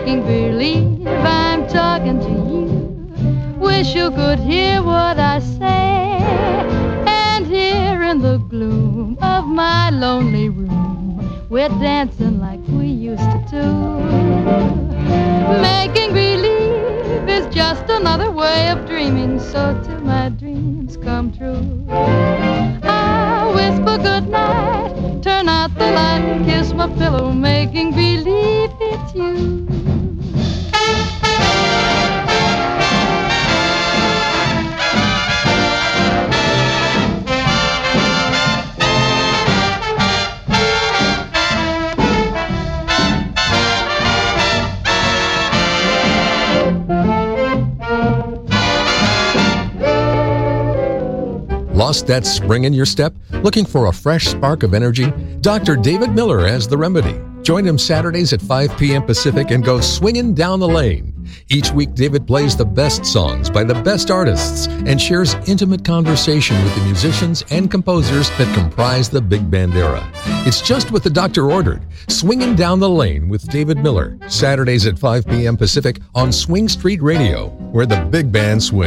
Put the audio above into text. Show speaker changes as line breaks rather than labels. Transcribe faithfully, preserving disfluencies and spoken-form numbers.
making believe I'm talking to you. Wish you could hear what I say. And here in the gloom of my lonely room, we're dancing like we used to do. Making believe is just another way of dreaming, so till my dreams come true, I whisper goodnight, turn out the light, and kiss my pillow, making believe it's you.
Lost that spring in your step? Looking for a fresh spark of energy? Doctor David Miller has the remedy. Join him Saturdays at five p.m. Pacific and go swinging down the lane. Each week, David plays the best songs by the best artists and shares intimate conversation with the musicians and composers that comprise the big band era. It's just what the doctor ordered. Swinging Down the Lane with David Miller. Saturdays at five p.m. Pacific on Swing Street Radio, where the big band swings.